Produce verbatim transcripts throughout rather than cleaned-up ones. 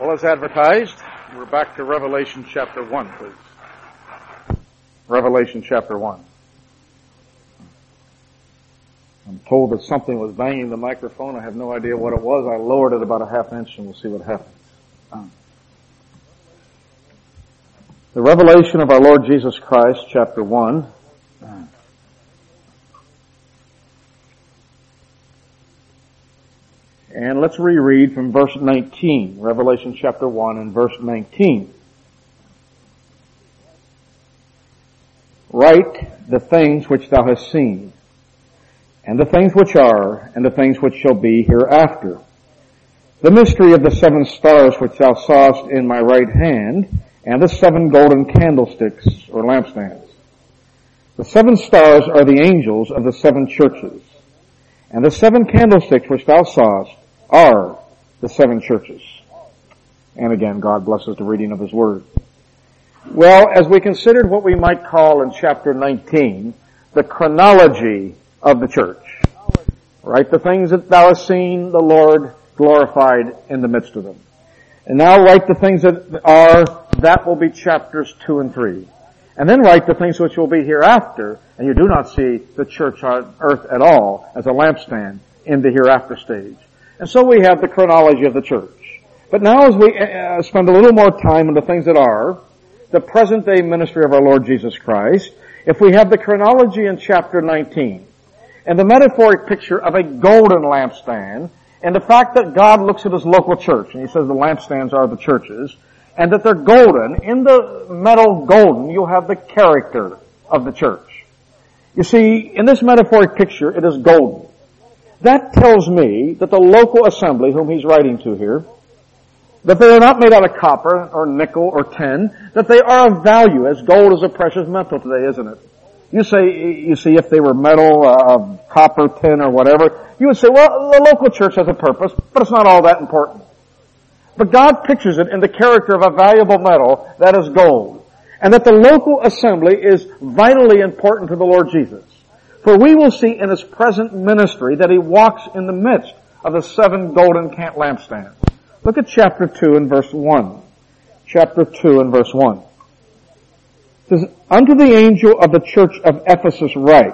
Well, as advertised, we're back to Revelation chapter one, please. Revelation chapter one. I'm told that something was banging the microphone. I have no idea what it was. I lowered it about a half inch and we'll see what happens. The revelation of our Lord Jesus Christ, chapter one. And let's reread from verse nineteen, Revelation chapter one and verse nineteen. Write the things which thou hast seen, and the things which are, and the things which shall be hereafter. The mystery of the seven stars which thou sawest in my right hand, and the seven golden candlesticks, or lampstands. The seven stars are the angels of the seven churches, and the seven candlesticks which thou sawest are the seven churches. And again, God blesses the reading of His Word. Well, as we considered what we might call in chapter nineteen, the chronology of the church. Right? The things that thou hast seen, the Lord glorified in the midst of them. And now write the things that are, that will be chapters two and three. And then write the things which will be hereafter, and you do not see the church on earth at all as a lampstand in the hereafter stage. And so we have the chronology of the church. But now as we uh, spend a little more time on the things that are, the present day ministry of our Lord Jesus Christ, if we have the chronology in chapter nineteen, and the metaphoric picture of a golden lampstand, and the fact that God looks at His local church, and He says the lampstands are the churches, and that they're golden, in the metal golden, you'll have the character of the church. You see, in this metaphoric picture, it is golden. That tells me that the local assembly, whom he's writing to here, that they are not made out of copper or nickel or tin, that they are of value, as gold is a precious metal today, isn't it? You say, you see, if they were metal, uh, copper, tin, or whatever, you would say, well, the local church has a purpose, but it's not all that important. But God pictures it in the character of a valuable metal that is gold, and that the local assembly is vitally important to the Lord Jesus. For we will see in His present ministry that He walks in the midst of the seven golden lampstands. Look at chapter two and verse one. Chapter two and verse one. It says, Unto the angel of the church of Ephesus write,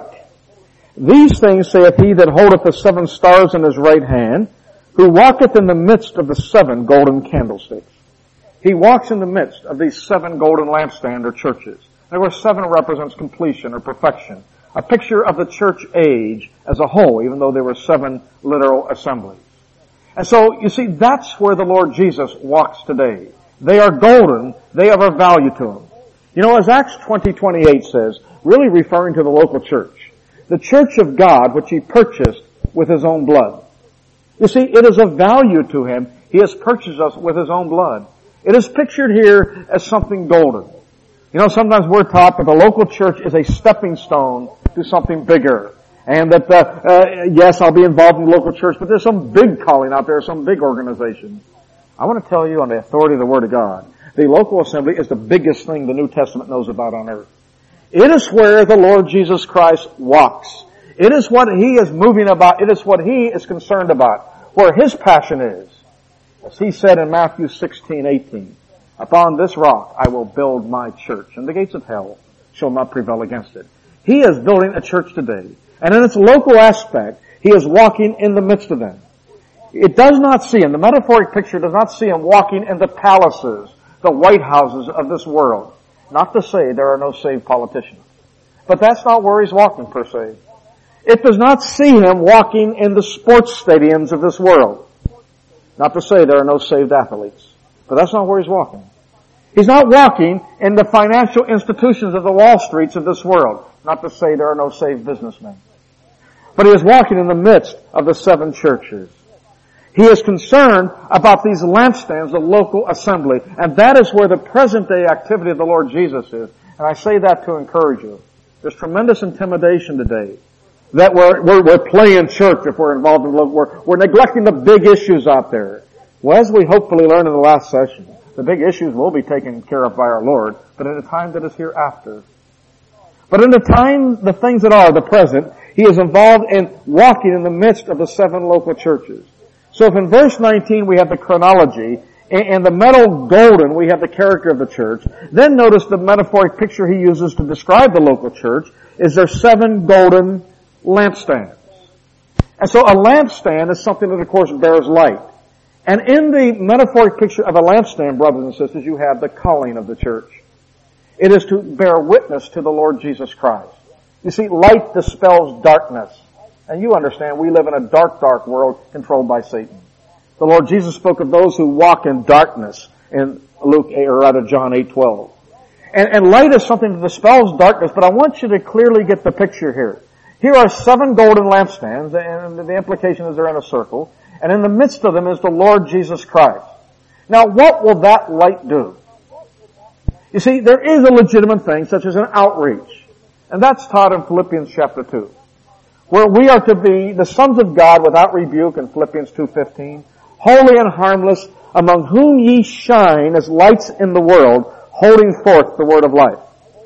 These things saith he that holdeth the seven stars in his right hand, who walketh in the midst of the seven golden candlesticks. He walks in the midst of these seven golden lampstands or churches. There were seven represents completion or perfection. A picture of the church age as a whole, even though there were seven literal assemblies. And so, you see, that's where the Lord Jesus walks today. They are golden. They are of value to Him. You know, as Acts twenty twenty-eight says, really referring to the local church, the church of God which He purchased with His own blood. You see, it is of value to Him. He has purchased us with His own blood. It is pictured here as something golden. You know, sometimes we're taught that the local church is a stepping stone to something bigger. And that, uh, uh, yes, I'll be involved in the local church, but there's some big calling out there, some big organization. I want to tell you on the authority of the Word of God, the local assembly is the biggest thing the New Testament knows about on earth. It is where the Lord Jesus Christ walks. It is what He is moving about. It is what He is concerned about. Where His passion is. As He said in Matthew sixteen eighteen, Upon this rock I will build my church, and the gates of hell shall not prevail against it. He is building a church today. And in its local aspect, He is walking in the midst of them. It does not see Him, the metaphoric picture does not see Him walking in the palaces, the White Houses of this world. Not to say there are no saved politicians. But that's not where He's walking per se. It does not see Him walking in the sports stadiums of this world. Not to say there are no saved athletes. But that's not where He's walking. He's not walking in the financial institutions of the Wall Streets of this world. Not to say there are no saved businessmen. But He is walking in the midst of the seven churches. He is concerned about these lampstands, the local assembly. And that is where the present day activity of the Lord Jesus is. And I say that to encourage you. There's tremendous intimidation today. That we're, we're, we're playing church if we're involved in local, we're, we're neglecting the big issues out there. Well, as we hopefully learned in the last session, the big issues will be taken care of by our Lord, but in a time that is hereafter. But in the time, the things that are, the present, He is involved in walking in the midst of the seven local churches. So if in verse nineteen we have the chronology, In the metal golden, we have the character of the church. Then notice the metaphoric picture he uses to describe the local church is their seven golden lampstands. And so a lampstand is something that, of course, bears light. And in the metaphoric picture of a lampstand, brothers and sisters, you have the calling of the church. It is to bear witness to the Lord Jesus Christ. You see, light dispels darkness. And you understand, we live in a dark, dark world controlled by Satan. The Lord Jesus spoke of those who walk in darkness in Luke eight, or rather John eight twelve. And, and light is something that dispels darkness, but I want you to clearly get the picture here. Here are seven golden lampstands, and the implication is they're in a circle, and in the midst of them is the Lord Jesus Christ. Now, what will that light do? You see, there is a legitimate thing, such as an outreach, and that's taught in Philippians chapter two, where we are to be the sons of God without rebuke in Philippians two fifteen, holy and harmless, among whom ye shine as lights in the world, holding forth the word of life.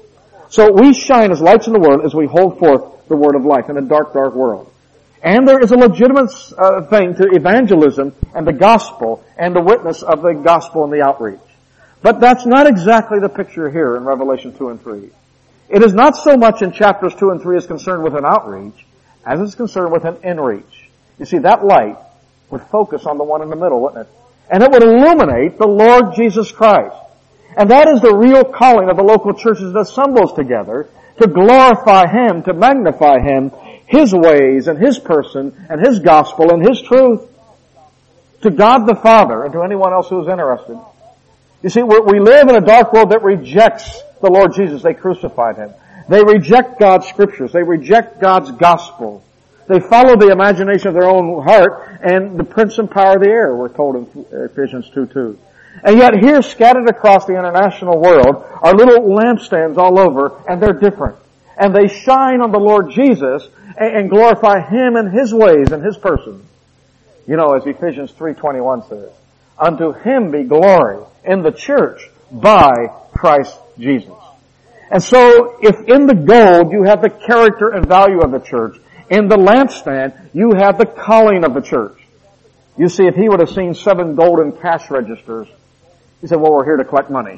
So we shine as lights in the world as we hold forth the word of life in a dark, dark world. And there is a legitimate uh, thing to evangelism and the gospel and the witness of the gospel and the outreach. But that's not exactly the picture here in Revelation two and three. It is not so much in chapters two and three as concerned with an outreach as it's concerned with an inreach. You see, that light would focus on the one in the middle, wouldn't it? And it would illuminate the Lord Jesus Christ. And that is the real calling of the local churches that assembles together to glorify Him, to magnify Him, His ways and His person and His gospel and His truth to God the Father and to anyone else who is interested. You see, we live in a dark world that rejects the Lord Jesus. They crucified Him. They reject God's scriptures. They reject God's gospel. They follow the imagination of their own heart and the prince and power of the air, we're told in Ephesians two two. And yet here, scattered across the international world, are little lampstands all over, and they're different. And they shine on the Lord Jesus and glorify Him and His ways and His person. You know, as Ephesians three twenty-one says, unto Him be glory in the church by Christ Jesus. And so, if in the gold you have the character and value of the church, in the lampstand you have the calling of the church. You see, if he would have seen seven golden cash registers, he said, well, we're here to collect money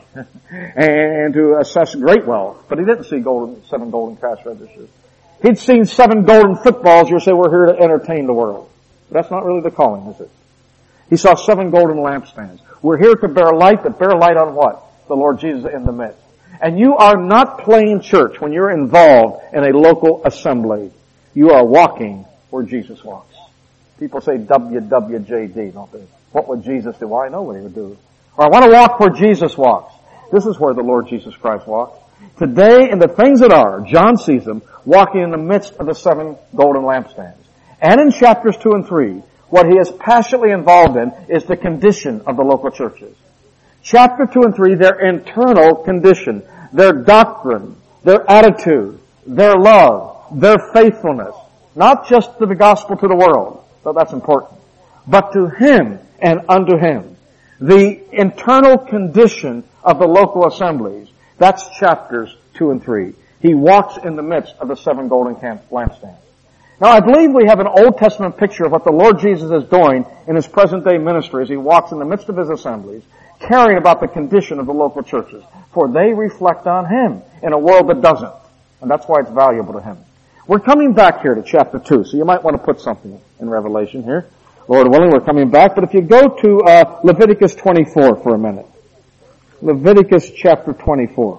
and to assess great wealth. But he didn't see golden, seven golden cash registers. He'd seen seven golden footballs. You'll say, we're here to entertain the world. But that's not really the calling, is it? He saw seven golden lampstands. We're here to bear light, but bear light on what? The Lord Jesus in the midst. And you are not playing church when you're involved in a local assembly. You are walking where Jesus walks. People say W W J D, don't they? What would Jesus do? Well, I know what He would do. Or I want to walk where Jesus walks. This is where the Lord Jesus Christ walks. Today, in the things that are, John sees Him walking in the midst of the seven golden lampstands. And in chapters two and three, what he is passionately involved in is the condition of the local churches. Chapter two and three, their internal condition, their doctrine, their attitude, their love, their faithfulness. Not just to the gospel to the world, though that's important, but to Him and unto Him. The internal condition of the local assemblies. That's chapters two and three. He walks in the midst of the seven golden lampstands. Now I believe we have an Old Testament picture of what the Lord Jesus is doing in His present day ministry as He walks in the midst of His assemblies, caring about the condition of the local churches. For they reflect on Him in a world that doesn't. And that's why it's valuable to Him. We're coming back here to chapter two, so you might want to put something in Revelation here. Lord willing, we're coming back. But if you go to uh, Leviticus twenty-four for a minute. Leviticus chapter twenty-four.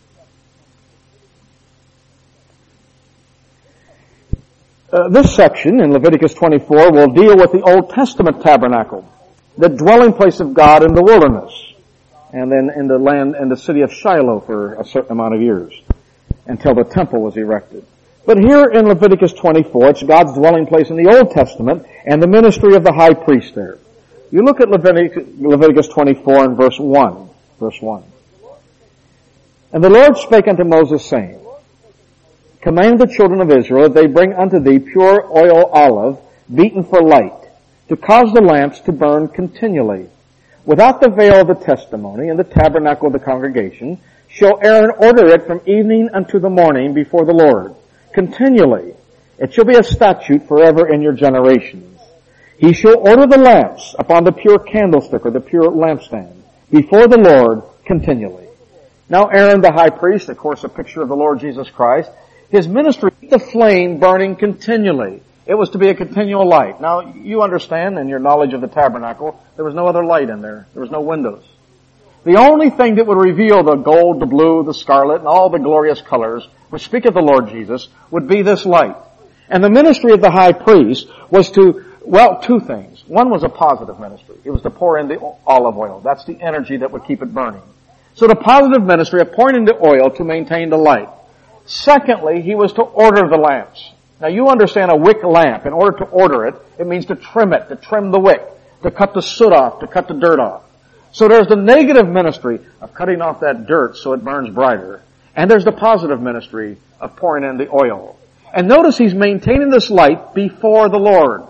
Uh, this section in Leviticus twenty-four will deal with the Old Testament tabernacle, the dwelling place of God in the wilderness, and then in the land and the city of Shiloh for a certain amount of years, until the temple was erected. But here in Leviticus twenty-four, it's God's dwelling place in the Old Testament and the ministry of the high priest there. You look at Leviticus, Leviticus twenty-four and verse one. Verse one. And the Lord spake unto Moses, saying, Command the children of Israel that they bring unto thee pure oil olive, beaten for light, to cause the lamps to burn continually. Without the veil of the testimony and the tabernacle of the congregation, shall Aaron order it from evening unto the morning before the Lord, continually. It shall be a statute forever in your generations. He shall order the lamps upon the pure candlestick or the pure lampstand before the Lord continually. Now Aaron the high priest, of course a picture of the Lord Jesus Christ, his ministry, the flame burning continually. It was to be a continual light. Now you understand in your knowledge of the tabernacle, there was no other light in there. There was no windows. The only thing that would reveal the gold, the blue, the scarlet, and all the glorious colors, which speak of the Lord Jesus, would be this light. And the ministry of the high priest was to, well, two things. One was a positive ministry. It was to pour in the olive oil. That's the energy that would keep it burning. So the positive ministry of pouring in the oil to maintain the light. Secondly, he was to order the lamps. Now you understand a wick lamp. In order to order it, it means to trim it, to trim the wick, to cut the soot off, to cut the dirt off. So there's the negative ministry of cutting off that dirt so it burns brighter. And there's the positive ministry of pouring in the oil. And notice he's maintaining this light before the Lord.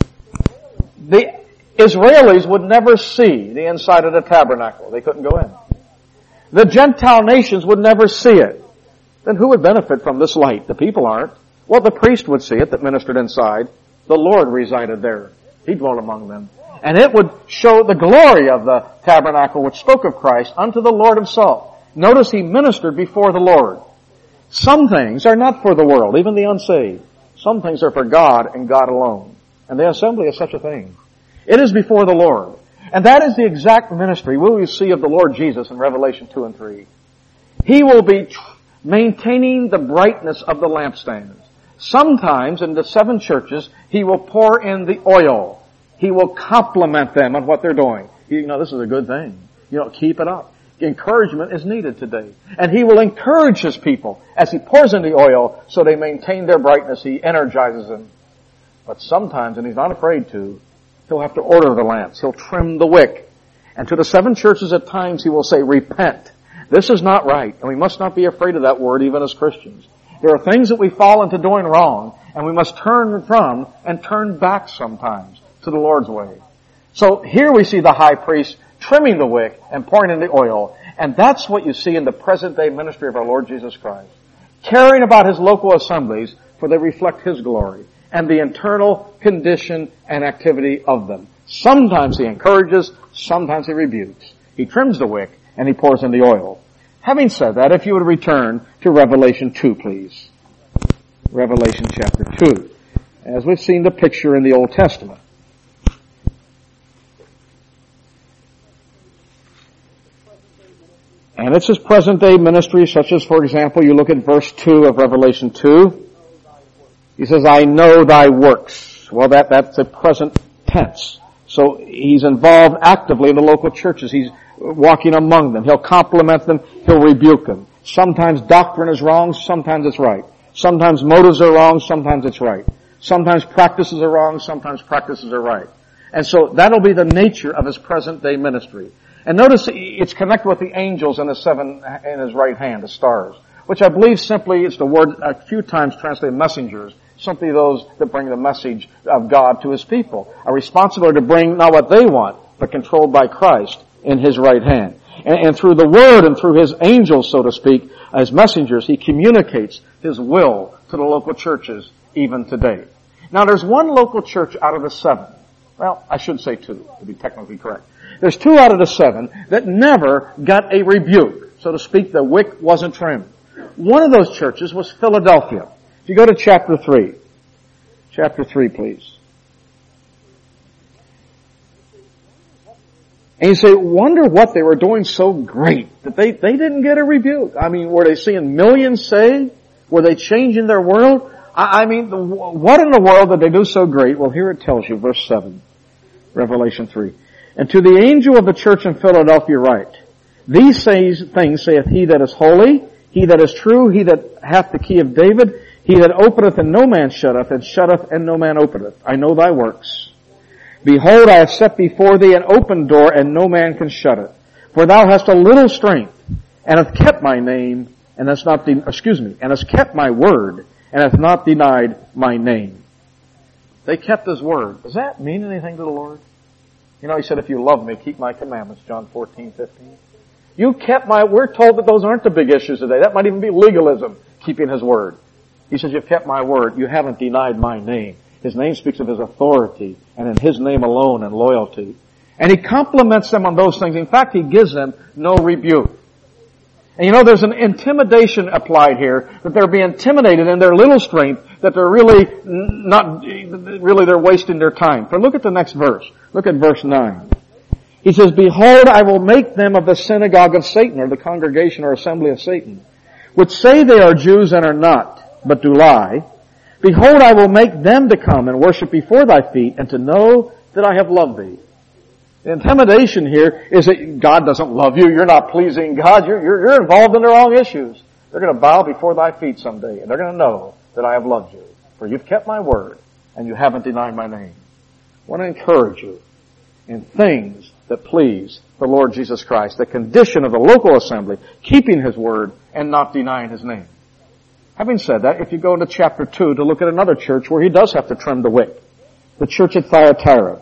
The Israelis would never see the inside of the tabernacle. They couldn't go in. The Gentile nations would never see it. Then who would benefit from this light? The people aren't. Well, the priest would see it that ministered inside. The Lord resided there. He dwelt among them. And it would show the glory of the tabernacle which spoke of Christ unto the Lord himself. Notice he ministered before the Lord. Some things are not for the world, even the unsaved. Some things are for God and God alone. And the assembly is such a thing. It is before the Lord. And that is the exact ministry we will see of the Lord Jesus in Revelation two and three. He will be maintaining the brightness of the lampstands. Sometimes in the seven churches, he will pour in the oil. He will compliment them on what they're doing. You know, this is a good thing. You know, keep it up. Encouragement is needed today. And he will encourage his people as he pours in the oil so they maintain their brightness. He energizes them. But sometimes, and he's not afraid to, he'll have to order the lamps. He'll trim the wick. And to the seven churches at times he will say, repent. This is not right. And we must not be afraid of that word even as Christians. There are things that we fall into doing wrong, and we must turn from and turn back sometimes to the Lord's way. So here we see the high priest trimming the wick and pouring in the oil, and that's what you see in the present day ministry of our Lord Jesus Christ. Caring about his local assemblies, for they reflect his glory and the internal condition and activity of them. Sometimes he encourages, sometimes he rebukes. He trims the wick and he pours in the oil. Having said that, if you would return to Revelation two, please. Revelation chapter two. As we've seen the picture in the Old Testament. And it's his present day ministry, such as, for example, you look at verse two of Revelation two. He says, I know thy works. Well, that, that's a present tense. So he's involved actively in the local churches. He's walking among them. He'll compliment them. He'll rebuke them. Sometimes doctrine is wrong. Sometimes it's right. Sometimes motives are wrong. Sometimes it's right. Sometimes practices are wrong. Sometimes practices are right. And so that'll be the nature of his present day ministry. And notice it's connected with the angels in the seven in his right hand, the stars, which I believe simply is the word a few times translated messengers, simply those that bring the message of God to his people. A responsibility to bring not what they want, but controlled by Christ in his right hand. And, and through the word and through his angels, so to speak, as messengers, he communicates his will to the local churches even today. Now there's one local church out of the seven. Well, I should say two, to be technically correct. There's two out of the seven that never got a rebuke. So to speak, the wick wasn't trimmed. One of those churches was Philadelphia. If you go to chapter three. Chapter three, please. And you say, wonder what they were doing so great that they, they didn't get a rebuke. I mean, were they seeing millions saved? Were they changing their world? I, I mean, the, what in the world did they do so great? Well, here it tells you, verse seven, Revelation three. And to the angel of the church in Philadelphia write, these says, things saith he that is holy, he that is true, he that hath the key of David, he that openeth and no man shutteth, and shutteth and no man openeth. I know thy works. Behold, I have set before thee an open door, and no man can shut it. For thou hast a little strength, and hast kept my name, and hast not, de- excuse me, and hast kept my word, and hast not denied my name. They kept his word. Does that mean anything to the Lord? You know, he said, if you love me, keep my commandments, John fourteen fifteen. You kept my, we're told that those aren't the big issues today. That might even be legalism, keeping his word. He says, you've kept my word. You haven't denied my name. His name speaks of His authority, and in His name alone and loyalty. And He compliments them on those things. In fact, He gives them no rebuke. And you know, there's an intimidation applied here, that they're being intimidated in their little strength, that they're really not, really they're wasting their time. But look at the next verse. Look at verse nine. He says, Behold, I will make them of the synagogue of Satan, or the congregation or assembly of Satan, which say they are Jews and are not, but do lie. Behold, I will make them to come and worship before thy feet, and to know that I have loved thee. The intimidation here is that God doesn't love you. You're not pleasing God. You're, you're, you're involved in the wrong issues. They're going to bow before thy feet someday, and they're going to know that I have loved you. For you've kept my word, and you haven't denied my name. I want to encourage you in things that please the Lord Jesus Christ, the condition of the local assembly, keeping His word and not denying His name. Having said that, if you go into chapter two to look at another church where He does have to trim the wick, the church at Thyatira,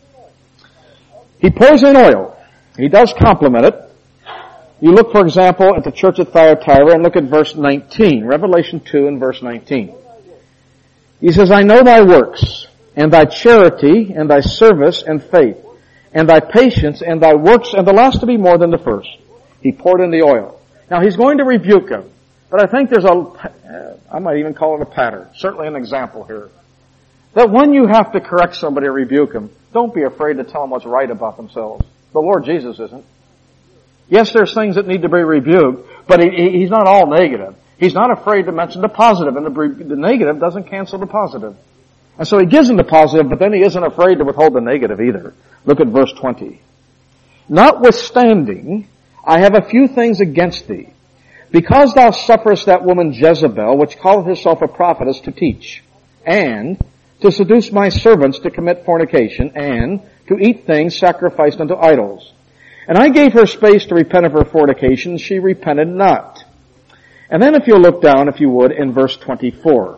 He pours in oil. He does compliment it. You look, for example, at the church at Thyatira and look at verse nineteen, Revelation two and verse nineteen. He says, I know thy works, and thy charity, and thy service, and faith, and thy patience, and thy works, and the last to be more than the first. He poured in the oil. Now, He's going to rebuke them, but I think there's a, I might even call it a pattern, certainly an example here, that when you have to correct somebody or rebuke them, don't be afraid to tell them what's right about themselves. The Lord Jesus isn't. Yes, there's things that need to be rebuked, but he, He's not all negative. He's not afraid to mention the positive, and the, the negative doesn't cancel the positive. And so He gives them the positive, but then He isn't afraid to withhold the negative either. Look at verse twenty. Notwithstanding, I have a few things against thee, because thou sufferest that woman Jezebel, which calleth herself a prophetess, to teach, and to seduce my servants to commit fornication, and to eat things sacrificed unto idols. And I gave her space to repent of her fornication, she repented not. And then if you'll look down, if you would, in verse twenty-four.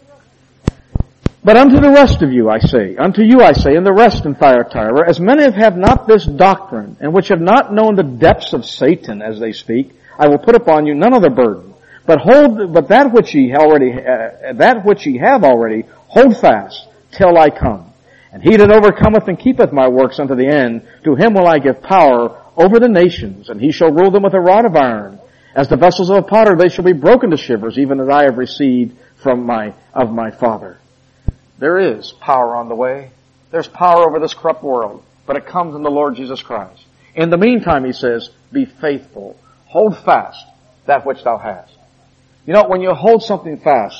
But unto the rest of you I say, unto you I say, and the rest in Thyatira, as many as have not this doctrine, and which have not known the depths of Satan, as they speak, I will put upon you none other burden. But hold, but that which ye already, uh, that which ye have already, hold fast till I come. And he that overcometh and keepeth my works unto the end, to him will I give power over the nations, and he shall rule them with a rod of iron. As the vessels of a potter, they shall be broken to shivers, even as I have received from my, of my Father. There is power on the way. There's power over this corrupt world, but it comes in the Lord Jesus Christ. In the meantime, he says, be faithful. Hold fast that which thou hast. You know, when you hold something fast,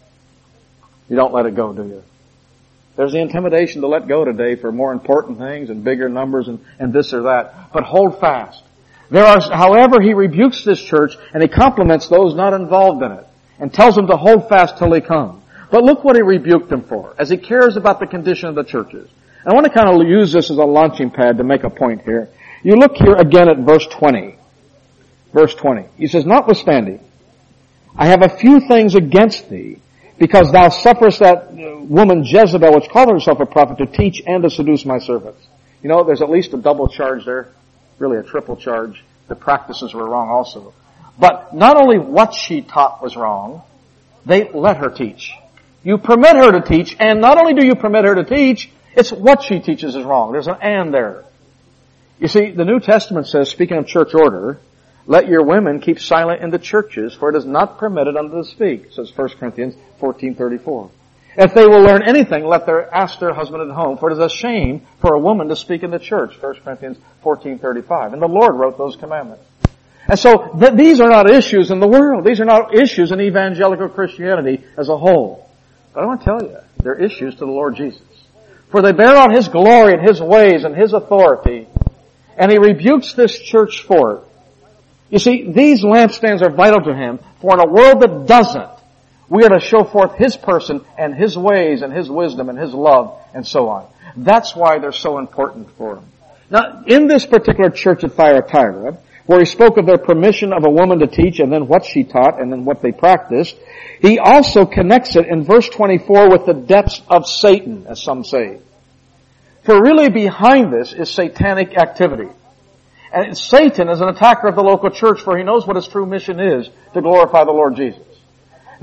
you don't let it go, do you? There's the intimidation to let go today for more important things and bigger numbers and, and this or that. But hold fast. There are, however, he rebukes this church and he compliments those not involved in it and tells them to hold fast till he come. But look what he rebuked them for, as he cares about the condition of the churches. And I want to kind of use this as a launching pad to make a point here. You look here again at verse twenty. Verse twenty. He says, notwithstanding, I have a few things against thee, because thou sufferest that woman Jezebel, which called herself a prophet, to teach and to seduce my servants. You know, there's at least a double charge there, really a triple charge. The practices were wrong also. But not only what she taught was wrong, they let her teach. You permit her to teach, and not only do you permit her to teach, it's what she teaches is wrong. There's an and there. You see, the New Testament says, speaking of church order, let your women keep silent in the churches, for it is not permitted unto to speak, says First Corinthians fourteen thirty-four. If they will learn anything, let their ask their husband at home, for it is a shame for a woman to speak in the church, First Corinthians fourteen thirty-five. And the Lord wrote those commandments. And so th- these are not issues in the world. These are not issues in evangelical Christianity as a whole. But I want to tell you, they're issues to the Lord Jesus. For they bear on His glory and His ways and His authority. And He rebukes this church for it. You see, these lampstands are vital to Him, for in a world that doesn't, we are to show forth His person and His ways and His wisdom and His love and so on. That's why they're so important for Him. Now, in this particular church at Thyatira, where he spoke of their permission of a woman to teach and then what she taught and then what they practiced, he also connects it in verse twenty-four with the depths of Satan, as some say. For really behind this is satanic activity. And Satan is an attacker of the local church, for he knows what his true mission is, to glorify the Lord Jesus. Now,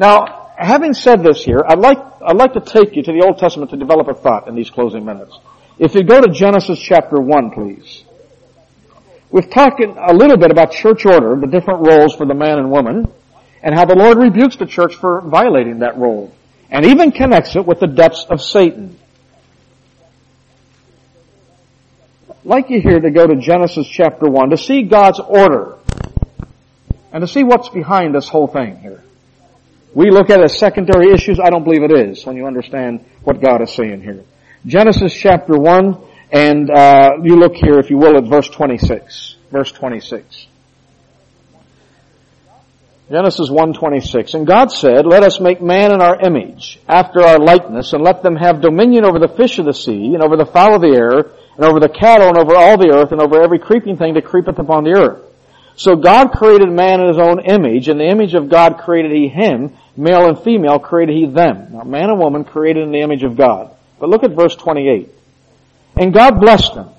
having said this here, I'd like, I'd like to take you to the Old Testament to develop a thought in these closing minutes. If you go to Genesis chapter one, please. We've talked a little bit about church order, the different roles for the man and woman, and how the Lord rebukes the church for violating that role, and even connects it with the depths of Satan. I'd like you here to go to Genesis chapter one to see God's order and to see what's behind this whole thing here. We look at it as secondary issues. I don't believe it is when you understand what God is saying here. Genesis chapter one, and uh you look here, if you will, at verse twenty-six. Verse twenty-six. Genesis one twenty-six. And God said, let us make man in our image, after our likeness, and let them have dominion over the fish of the sea, and over the fowl of the air, and over the cattle, and over all the earth, and over every creeping thing that creepeth upon the earth. So God created man in his own image. In the image of God created he him. Male and female created he them. Now, man and woman created in the image of God. But look at verse twenty-eight. And God blessed them.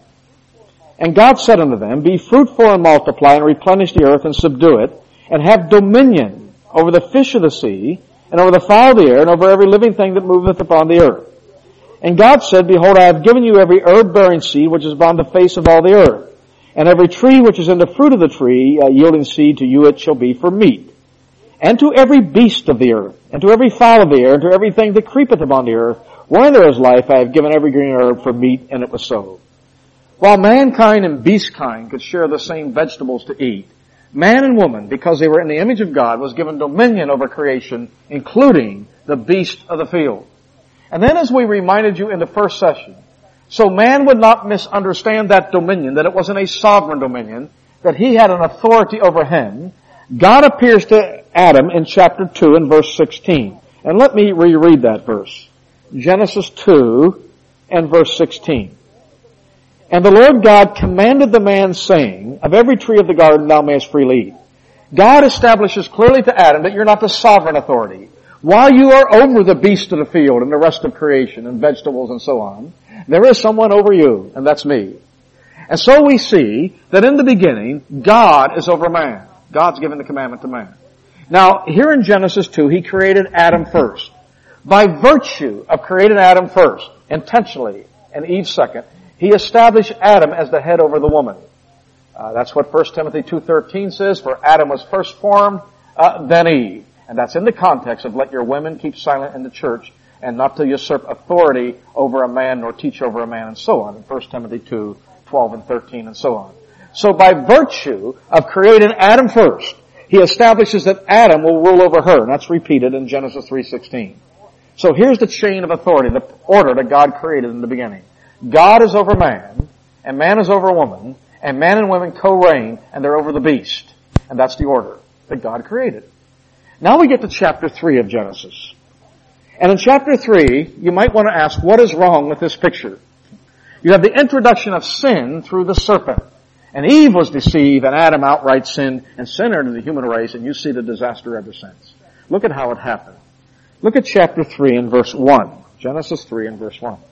And God said unto them, be fruitful and multiply, and replenish the earth, and subdue it, and have dominion over the fish of the sea, and over the fowl of the air, and over every living thing that moveth upon the earth. And God said, behold, I have given you every herb-bearing seed which is upon the face of all the earth. And every tree which is in the fruit of the tree, uh, yielding seed, to you it shall be for meat. And to every beast of the earth, and to every fowl of the air, and to everything that creepeth upon the earth, wherein there is life, I have given every green herb for meat, and it was so. While mankind and beast kind could share the same vegetables to eat, man and woman, because they were in the image of God, was given dominion over creation, including the beast of the field. And then, as we reminded you in the first session, so man would not misunderstand that dominion, that it wasn't a sovereign dominion, that he had an authority over him, God appears to Adam in chapter two and verse sixteen. And let me reread that verse. Genesis two and verse sixteen. And the Lord God commanded the man, saying, of every tree of the garden thou mayest freely eat. God establishes clearly to Adam that you're not the sovereign authority. While you are over the beast of the field and the rest of creation and vegetables and so on, there is someone over you, and that's me. And so we see that in the beginning, God is over man. God's given the commandment to man. Now, here in Genesis two, he created Adam first. By virtue of creating Adam first, intentionally, and Eve second, he established Adam as the head over the woman. Uh, that's what First Timothy two thirteen says, for Adam was first formed, uh, then Eve. And that's in the context of let your women keep silent in the church and not to usurp authority over a man nor teach over a man and so on in First Timothy two twelve and thirteen and so on. So by virtue of creating Adam first, he establishes that Adam will rule over her. And that's repeated in Genesis three sixteen. So here's the chain of authority, the order that God created in the beginning. God is over man, and man is over woman, and man and women co-reign, and they're over the beast. And that's the order that God created. Now we get to chapter three of Genesis. And in chapter three, you might want to ask, what is wrong with this picture? You have the introduction of sin through the serpent. And Eve was deceived, and Adam outright sinned, and sin entered the human race, and you see the disaster ever since. Look at how it happened. Look at chapter three and verse one. Genesis three and verse one.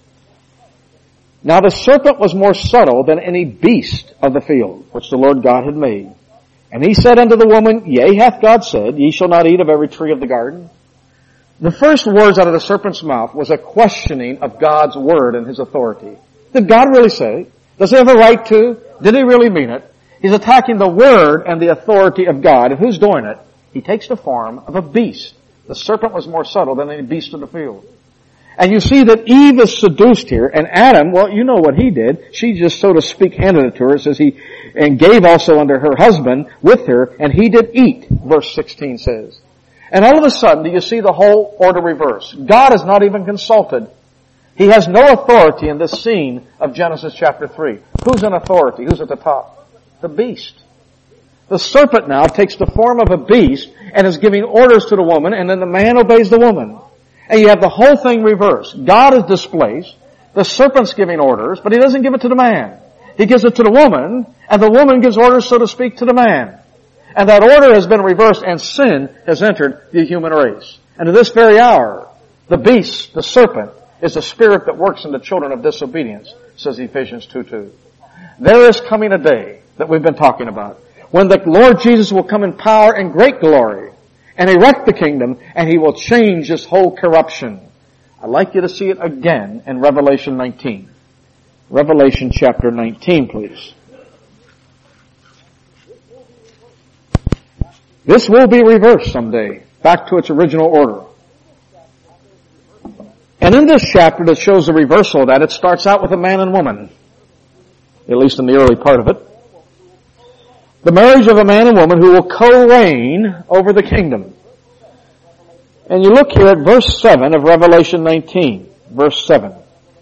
Now the serpent was more subtle than any beast of the field, which the Lord God had made. And he said unto the woman, yea, hath God said, ye shall not eat of every tree of the garden? The first words out of the serpent's mouth was a questioning of God's word and his authority. Did God really say? Does he have a right to? Did he really mean it? He's attacking the word and the authority of God. And who's doing it? He takes the form of a beast. The serpent was more subtle than any beast of the field. And you see that Eve is seduced here, and Adam, well, you know what he did. She just, so to speak, handed it to her. It says he, and gave also unto her husband with her, and he did eat, verse sixteen says. And all of a sudden, do you see the whole order reverse? God is not even consulted. He has no authority in this scene of Genesis chapter three. Who's in authority? Who's at the top? The beast. The serpent now takes the form of a beast and is giving orders to the woman, and then the man obeys the woman. And you have the whole thing reversed. God is displaced. The serpent's giving orders, but he doesn't give it to the man. He gives it to the woman, and the woman gives orders, so to speak, to the man. And that order has been reversed, and sin has entered the human race. And to this very hour, the beast, the serpent, is the spirit that works in the children of disobedience, says Ephesians two two. There is coming a day that we've been talking about, when the Lord Jesus will come in power and great glory, and erect the kingdom, and He will change this whole corruption. I'd like you to see it again in Revelation nineteen. Revelation chapter nineteen, please. This will be reversed someday, back to its original order. And in this chapter that shows the reversal of that, it starts out with a man and woman, at least in the early part of it. The marriage of a man and woman who will co-reign over the kingdom. And you look here at verse seven of Revelation nineteen, verse seven.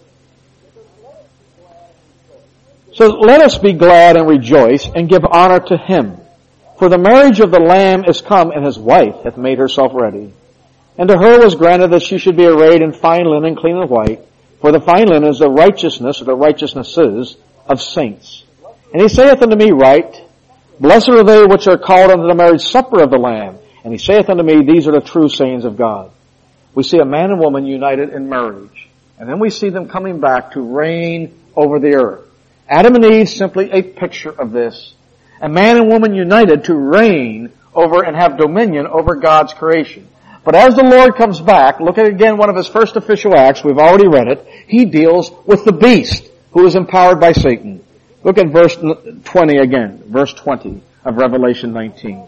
So let us be glad and rejoice and give honor to Him. For the marriage of the Lamb is come, and His wife hath made herself ready. And to her was granted that she should be arrayed in fine linen, clean and white. For the fine linen is the righteousness, or the righteousnesses of saints. And He saith unto me, Write, Blessed are they which are called unto the marriage supper of the Lamb. And He saith unto me, These are the true sayings of God. We see a man and woman united in marriage. And then we see them coming back to reign over the earth. Adam and Eve, simply a picture of this. A man and woman united to reign over and have dominion over God's creation. But as the Lord comes back, look at again one of His first official acts, we've already read it, He deals with the beast who is empowered by Satan. Look at verse twenty again, verse twenty of Revelation nineteen.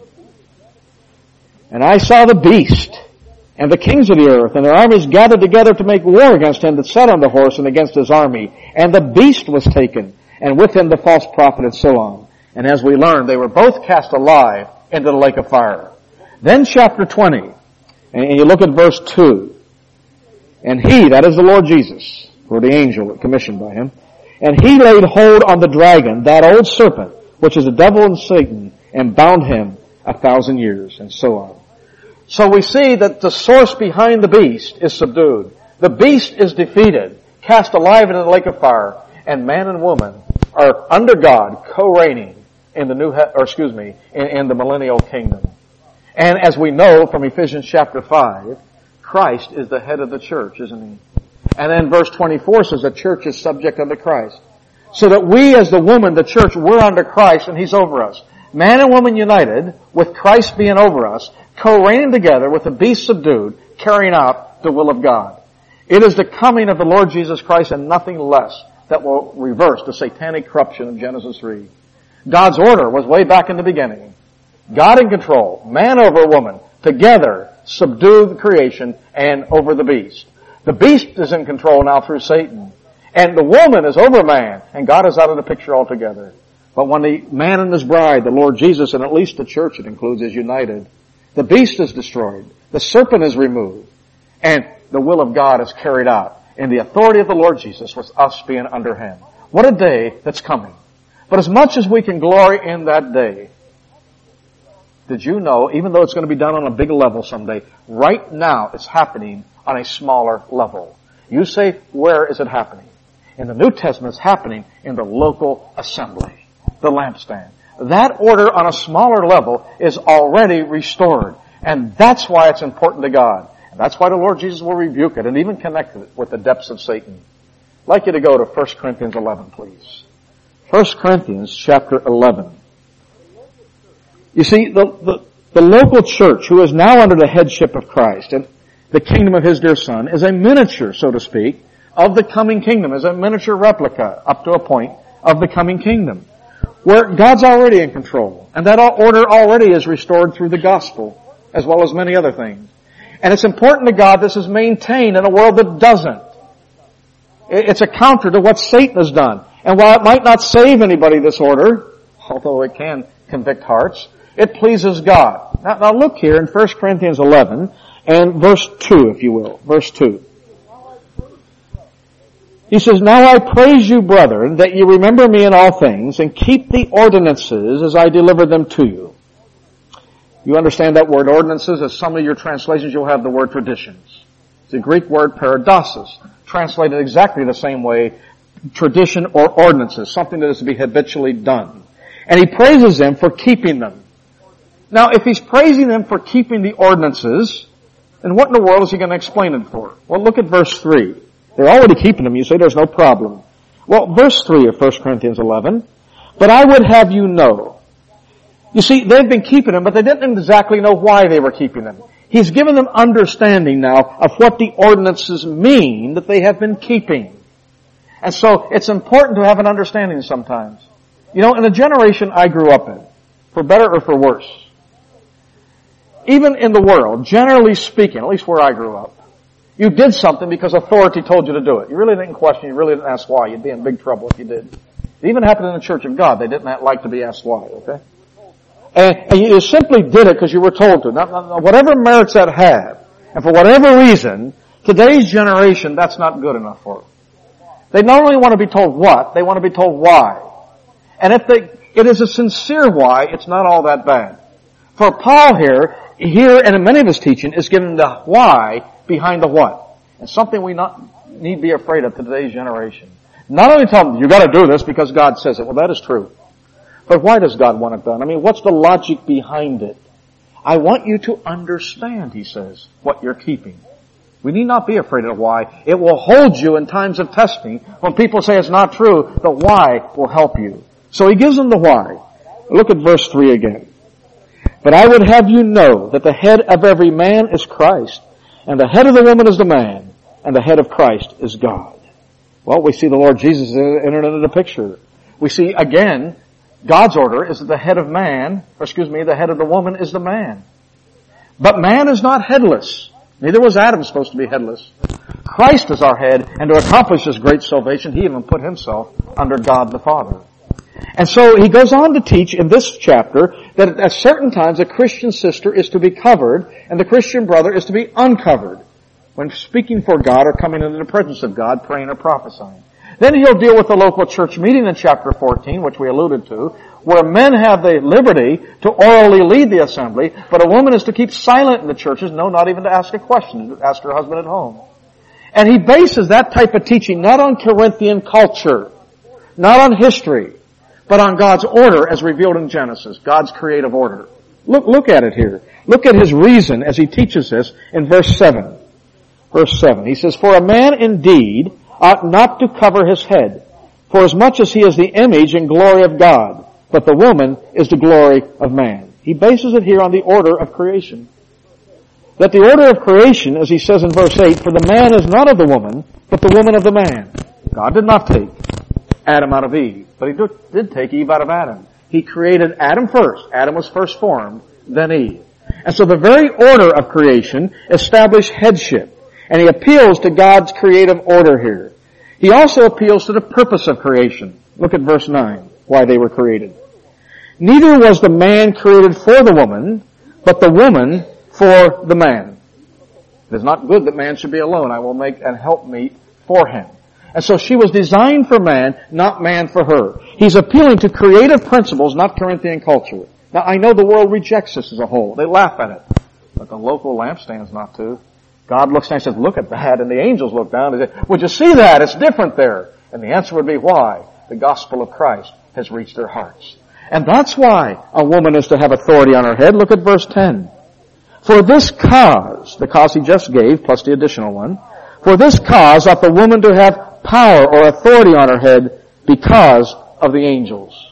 And I saw the beast and the kings of the earth and their armies gathered together to make war against him that sat on the horse and against his army. And the beast was taken, and with him the false prophet and so on. And as we learned, they were both cast alive into the lake of fire. Then chapter twenty, and you look at verse two. And he, that is the Lord Jesus, or the angel commissioned by Him, and he laid hold on the dragon, that old serpent, which is the devil and Satan, and bound him a thousand years, and so on. So we see that the source behind the beast is subdued. The beast is defeated, cast alive into the lake of fire, and man and woman are under God, co-reigning in the new, he- or excuse me, in, in the millennial kingdom. And as we know from Ephesians chapter five, Christ is the head of the church, isn't He? And then verse twenty-four says the church is subject unto Christ. So that we as the woman, the church, we're under Christ and He's over us. Man and woman united, with Christ being over us, co-reigning together with the beast subdued, carrying out the will of God. It is the coming of the Lord Jesus Christ and nothing less that will reverse the satanic corruption of Genesis three. God's order was way back in the beginning. God in control, man over woman, together subdue the creation and over the beast. The beast is in control now through Satan. And the woman is over man, and God is out of the picture altogether. But when the man and his bride, the Lord Jesus, and at least the church it includes, is united, the beast is destroyed, the serpent is removed, and the will of God is carried out in the authority of the Lord Jesus with us being under Him. What a day that's coming. But as much as we can glory in that day, did you know, even though it's going to be done on a big level someday, right now it's happening on a smaller level. You say, where is it happening? In the New Testament, it's happening in the local assembly, the lampstand. That order on a smaller level is already restored. And that's why it's important to God. And that's why the Lord Jesus will rebuke it and even connect it with the depths of Satan. I'd like you to go to First Corinthians eleven, please. First Corinthians chapter eleven. You see, the, the, the local church, who is now under the headship of Christ and the kingdom of His dear Son, is a miniature, so to speak, of the coming kingdom, is a miniature replica, up to a point, of the coming kingdom, where God's already in control, and that order already is restored through the gospel, as well as many other things. And it's important to God this is maintained in a world that doesn't. It's a counter to what Satan has done. And while it might not save anybody, this order, although it can convict hearts, it pleases God. Now, now look here in First Corinthians eleven, and verse two, if you will. Verse two. He says, Now I praise you, brethren, that you remember me in all things, and keep the ordinances as I deliver them to you. You understand that word ordinances? As some of your translations, you'll have the word traditions. It's the Greek word paradosis, translated exactly the same way, tradition or ordinances, something that is to be habitually done. And he praises them for keeping them. Now, if he's praising them for keeping the ordinances, then what in the world is he going to explain it for? Well, look at verse three. They're already keeping them. You say there's no problem. Well, verse three of First Corinthians eleven. But I would have you know You see, they've been keeping them, but they didn't exactly know why they were keeping them. He's given them understanding now of what the ordinances mean that they have been keeping. And so it's important to have an understanding sometimes. You know, in the generation I grew up in, for better or for worse, even in the world, generally speaking, at least where I grew up, you did something because authority told you to do it. You really didn't question, you really didn't ask why. You'd be in big trouble if you did. It even happened in the Church of God. They didn't like to be asked why, okay? And, and you simply did it because you were told to. Now, now, whatever merits that had, and for whatever reason, today's generation, that's not good enough for them. They not only want to be told what, they want to be told why. And if they, it is a sincere why, it's not all that bad. For Paul here, here and in many of his teaching, is giving the why behind the what. And something we not need to be afraid of to today's generation. Not only tell them, you gotta do this because God says it. Well, that is true. But why does God want it done? I mean, what's the logic behind it? I want you to understand, he says, what you're keeping. We need not be afraid of why. It will hold you in times of testing. When people say it's not true, the why will help you. So he gives them the why. Look at verse three again. But I would have you know that the head of every man is Christ, and the head of the woman is the man, and the head of Christ is God. Well, we see the Lord Jesus entered into the picture. We see again, God's order is that the head of man, or excuse me, the head of the woman is the man. But man is not headless. Neither was Adam supposed to be headless. Christ is our head, and to accomplish this great salvation, he even put himself under God the Father. And so he goes on to teach in this chapter that at certain times a Christian sister is to be covered and the Christian brother is to be uncovered when speaking for God or coming into the presence of God, praying or prophesying. Then he'll deal with the local church meeting in chapter fourteen, which we alluded to, where men have the liberty to orally lead the assembly, but a woman is to keep silent in the churches, no, not even to ask a question, to ask her husband at home. And he bases that type of teaching not on Corinthian culture, not on history, but on God's order as revealed in Genesis, God's creative order. Look, look at it here. Look at his reason as he teaches this in verse seven. Verse seven, he says, For a man indeed ought not to cover his head, for as much as he is the image and glory of God, but the woman is the glory of man. He bases it here on the order of creation. That the order of creation, as he says in verse eight, for the man is not of the woman, but the woman of the man. God did not take Adam out of Eve, but he did take Eve out of Adam. He created Adam first. Adam was first formed, then Eve. And so the very order of creation established headship. And he appeals to God's creative order here. He also appeals to the purpose of creation. Look at verse nine, why they were created. Neither was the man created for the woman, but the woman for the man. It is not good that man should be alone. I will make an helpmeet for him. And so she was designed for man, not man for her. He's appealing to creative principles, not Corinthian culture. Now, I know the world rejects this as a whole. They laugh at it. But the local lampstand's not to. God looks down and says, look at that. And the angels look down and say, would you see that? It's different there. And the answer would be, why? The gospel of Christ has reached their hearts. And that's why a woman is to have authority on her head. Look at verse ten. For this cause, the cause he just gave, plus the additional one, for this cause ought the woman to have power or authority on her head because of the angels.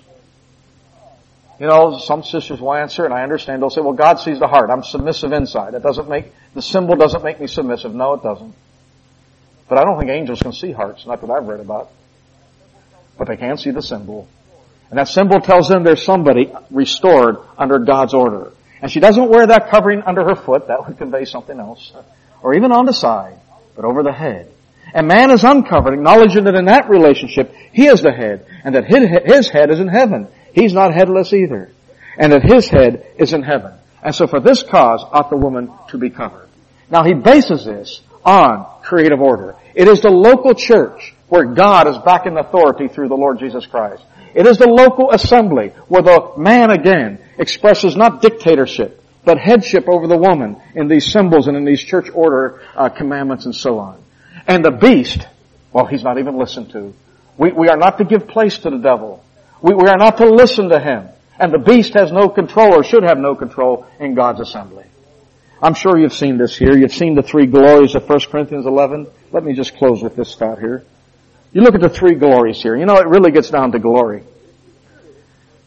You know, some sisters will answer, and I understand, they'll say, well, God sees the heart. I'm submissive inside. It doesn't make, the symbol doesn't make me submissive. No, it doesn't. But I don't think angels can see hearts, not that I've read about. But they can see the symbol. And that symbol tells them there's somebody restored under God's order. And she doesn't wear that covering under her foot. That would convey something else. Or even on the side, but over the head. And man is uncovered, acknowledging that in that relationship, he is the head, and that his head is in heaven. He's not headless either. And that his head is in heaven. And so for this cause ought the woman to be covered. Now he bases this on creative order. It is the local church where God is back in authority through the Lord Jesus Christ. It is the local assembly where the man again expresses not dictatorship, but headship over the woman in these symbols and in these church order uh, commandments and so on. And the beast, well, he's not even listened to. We, we are not to give place to the devil. We, we are not to listen to him. And the beast has no control or should have no control in God's assembly. I'm sure you've seen this here. You've seen the three glories of First Corinthians eleven. Let me just close with this thought here. You look at the three glories here. You know, it really gets down to glory.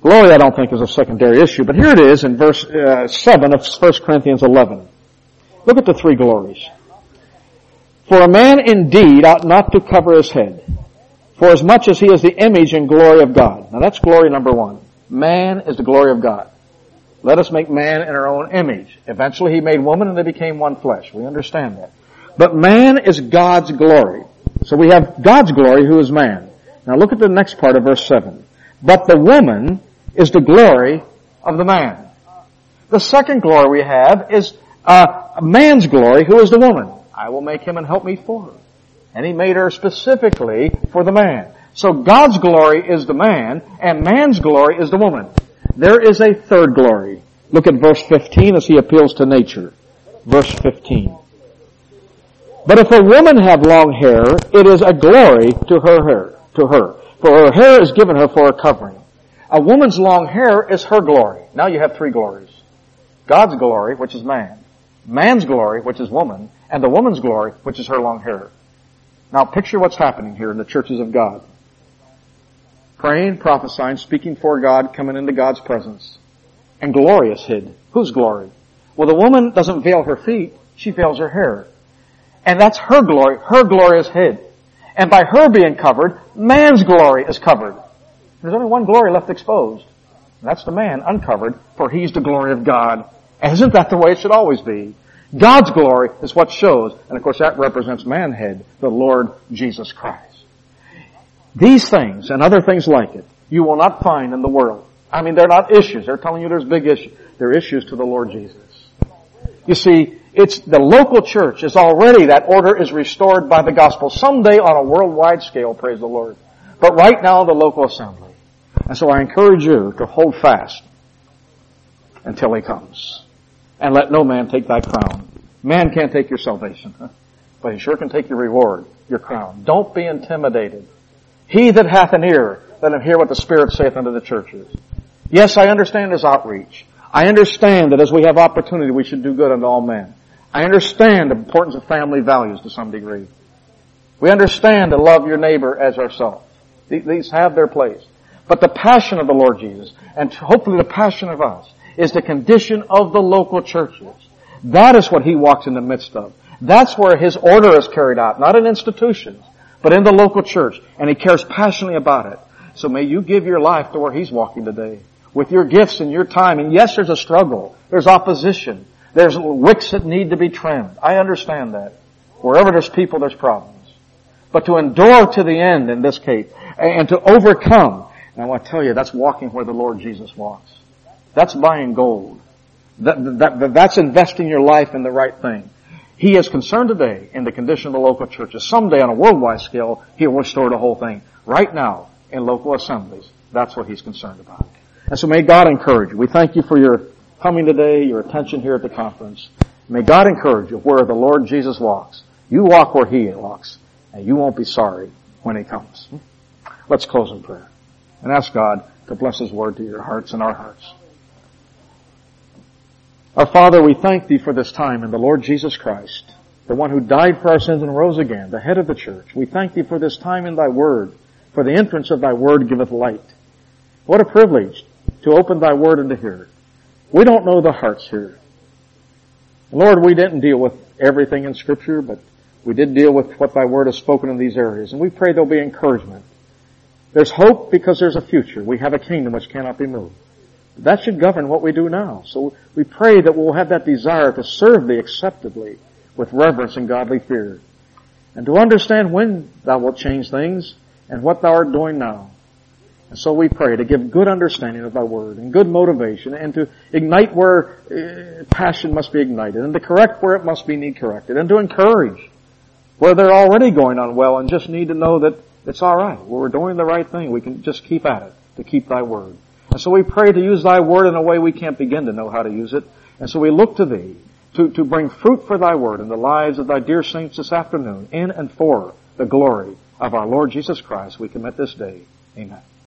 Glory, I don't think, is a secondary issue, but here it is in verse uh, seven of First Corinthians eleven. Look at the three glories. For a man indeed ought not to cover his head, for as much as he is the image and glory of God. Now that's glory number one. Man is the glory of God. Let us make man in our own image. Eventually he made woman and they became one flesh. We understand that. But man is God's glory. So we have God's glory, who is man. Now look at the next part of verse seven. But the woman is the glory of the man. The second glory we have is uh, man's glory, who is the woman. I will make him and help me for her. And he made her specifically for the man. So God's glory is the man, and man's glory is the woman. There is a third glory. Look at verse fifteen as he appeals to nature. Verse fifteen. But if a woman have long hair, it is a glory to her hair, to her. For her hair is given her for a covering. A woman's long hair is her glory. Now you have three glories. God's glory, which is man. Man's glory, which is woman. And the woman's glory, which is her long hair. Now picture what's happening here in the churches of God. Praying, prophesying, speaking for God, coming into God's presence. And glory is hid. Whose glory? Well, the woman doesn't veil her feet. She veils her hair. And that's her glory. Her glory is hid. And by her being covered, man's glory is covered. There's only one glory left exposed. And that's the man uncovered, for he's the glory of God. And isn't that the way it should always be? God's glory is what shows. And of course that represents manhead, the Lord Jesus Christ. These things and other things like it, you will not find in the world. I mean, they're not issues. They're telling you there's big issues. They're issues to the Lord Jesus. You see, it's the local church is already, that order is restored by the gospel. Someday on a worldwide scale, praise the Lord. But right now, the local assembly. And so I encourage you to hold fast until He comes. And let no man take thy crown. Man can't take your salvation, huh? But he sure can take your reward, your crown. Don't be intimidated. He that hath an ear, let him hear what the Spirit saith unto the churches. Yes, I understand His outreach. I understand that as we have opportunity, we should do good unto all men. I understand the importance of family values to some degree. We understand to love your neighbor as ourselves. These have their place. But the passion of the Lord Jesus, and hopefully the passion of us, is the condition of the local churches. That is what He walks in the midst of. That's where His order is carried out, not in institutions, but in the local church. And He cares passionately about it. So may you give your life to where He's walking today, with your gifts and your time. And yes, there's a struggle. There's opposition. There's wicks that need to be trimmed. I understand that. Wherever there's people, there's problems. But to endure to the end in this case, and to overcome, and I want to tell you, that's walking where the Lord Jesus walks. That's buying gold. That, that, that's investing your life in the right thing. He is concerned today in the condition of the local churches. Someday on a worldwide scale, He will restore the whole thing. Right now, in local assemblies, that's what He's concerned about. And so may God encourage you. We thank you for your coming today, your attention here at the conference. May God encourage you where the Lord Jesus walks. You walk where He walks, and you won't be sorry when He comes. Let's close in prayer and ask God to bless His word to your hearts and our hearts. Our Father, we thank Thee for this time in the Lord Jesus Christ, the one who died for our sins and rose again, the head of the church. We thank Thee for this time in Thy word, for the entrance of Thy word giveth light. What a privilege to open Thy word and to hear it. We don't know the hearts here. Lord, we didn't deal with everything in Scripture, but we did deal with what Thy word has spoken in these areas. And we pray there'll be encouragement. There's hope because there's a future. We have a kingdom which cannot be moved. That should govern what we do now. So we pray that we'll have that desire to serve Thee acceptably with reverence and godly fear. And to understand when Thou wilt change things and what Thou art doing now. And so we pray to give good understanding of Thy word and good motivation and to ignite where uh, passion must be ignited and to correct where it must be need corrected and to encourage where they're already going on well and just need to know that it's all right. Where we're doing the right thing, we can just keep at it to keep Thy word. And so we pray to use Thy word in a way we can't begin to know how to use it. And so we look to Thee to, to bring fruit for Thy word in the lives of Thy dear saints this afternoon, in and for the glory of our Lord Jesus Christ. We commit this day. Amen.